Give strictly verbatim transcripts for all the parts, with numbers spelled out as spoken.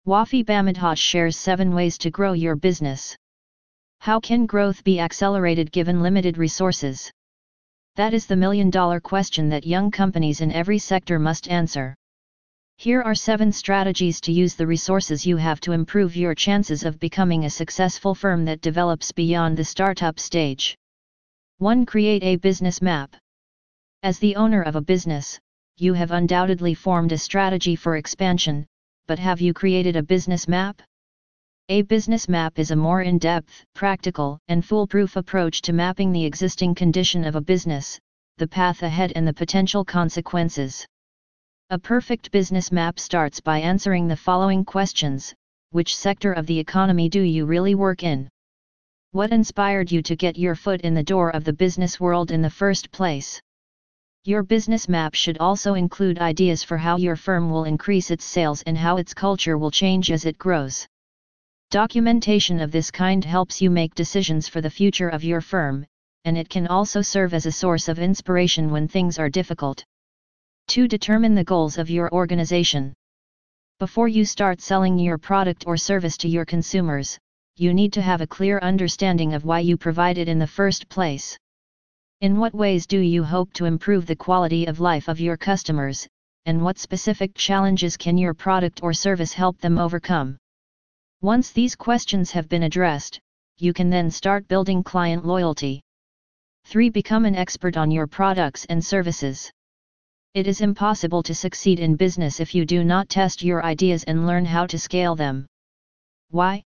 Wafi Bamidhaj shares seven ways to grow your business. How can growth be accelerated given limited resources? That is the million-dollar question that young companies in every sector must answer. Here are seven strategies to use the resources you have to improve your chances of becoming a successful firm that develops beyond the startup stage. one Create a business map. As the owner of a business, you have undoubtedly formed a strategy for expansion, but have you created a business map? A business map is a more in-depth, practical, and foolproof approach to mapping the existing condition of a business, the path ahead and the potential consequences. A perfect business map starts by answering the following questions: which sector of the economy do you really work in? What inspired you to get your foot in the door of the business world in the first place? Your business map should also include ideas for how your firm will increase its sales and how its culture will change as it grows. Documentation of this kind helps you make decisions for the future of your firm, and it can also serve as a source of inspiration when things are difficult. two Determine the goals of your organization. Before you start selling your product or service to your consumers, you need to have a clear understanding of why you provide it in the first place. In what ways do you hope to improve the quality of life of your customers, and what specific challenges can your product or service help them overcome? Once these questions have been addressed, you can then start building client loyalty. three Become an expert on your products and services. It is impossible to succeed in business if you do not test your ideas and learn how to scale them. Why?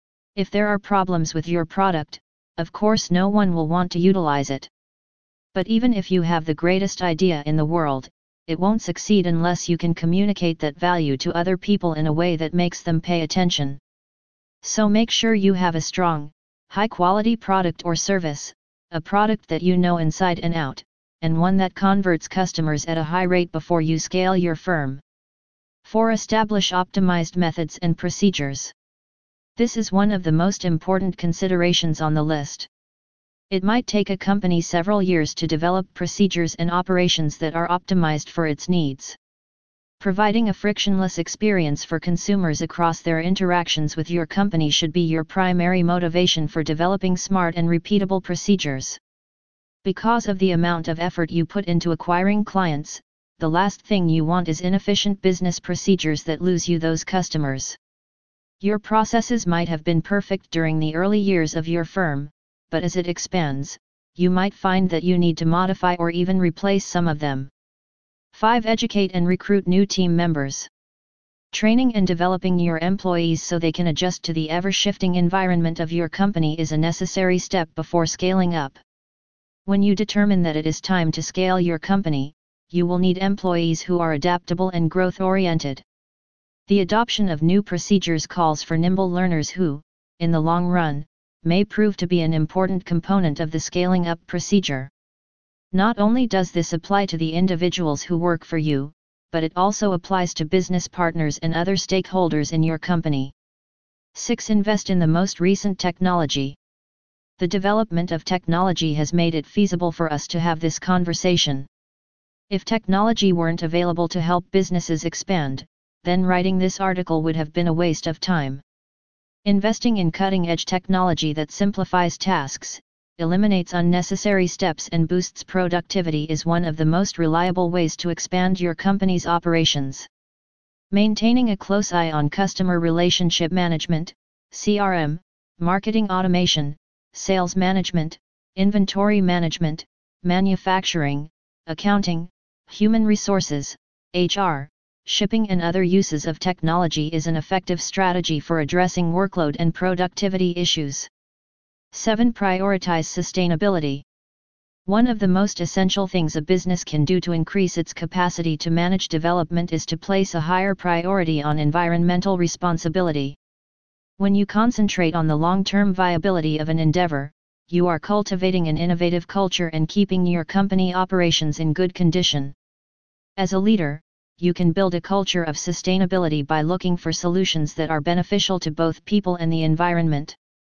If there are problems with your product, of course no one will want to utilize it. But even if you have the greatest idea in the world, it won't succeed unless you can communicate that value to other people in a way that makes them pay attention. So make sure you have a strong, high-quality product or service, a product that you know inside and out, and one that converts customers at a high rate before you scale your firm. four Establish optimized methods and procedures. This is one of the most important considerations on the list. It might take a company several years to develop procedures and operations that are optimized for its needs. Providing a frictionless experience for consumers across their interactions with your company should be your primary motivation for developing smart and repeatable procedures. Because of the amount of effort you put into acquiring clients, the last thing you want is inefficient business procedures that lose you those customers. Your processes might have been perfect during the early years of your firm, but as it expands, you might find that you need to modify or even replace some of them. five Educate and recruit new team members. Training and developing your employees so they can adjust to the ever-shifting environment of your company is a necessary step before scaling up. When you determine that it is time to scale your company, you will need employees who are adaptable and growth-oriented. The adoption of new procedures calls for nimble learners who, in the long run, may prove to be an important component of the scaling up procedure. Not only does this apply to the individuals who work for you, but it also applies to business partners and other stakeholders in your company. six Invest in the most recent technology. The development of technology has made it feasible for us to have this conversation. If technology weren't available to help businesses expand, then writing this article would have been a waste of time. Investing in cutting-edge technology that simplifies tasks, eliminates unnecessary steps and boosts productivity is one of the most reliable ways to expand your company's operations. Maintaining a close eye on customer relationship management, C R M, marketing automation, sales management, inventory management, manufacturing, accounting, human resources, H R, shipping and other uses of technology is an effective strategy for addressing workload and productivity issues. seven Prioritize sustainability. One of the most essential things a business can do to increase its capacity to manage development is to place a higher priority on environmental responsibility. When you concentrate on the long-term viability of an endeavor, you are cultivating an innovative culture and keeping your company operations in good condition. As a leader, you can build a culture of sustainability by looking for solutions that are beneficial to both people and the environment.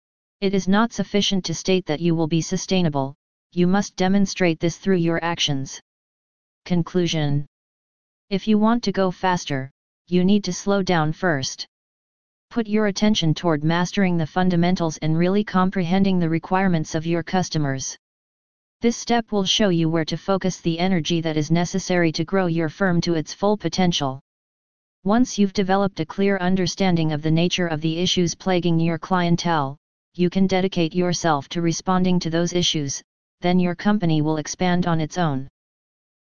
It is not sufficient to state that you will be sustainable, you must demonstrate this through your actions. Conclusion. If you want to go faster, you need to slow down first. Put your attention toward mastering the fundamentals and really comprehending the requirements of your customers. This step will show you where to focus the energy that is necessary to grow your firm to its full potential. Once you've developed a clear understanding of the nature of the issues plaguing your clientele, you can dedicate yourself to responding to those issues, then your company will expand on its own.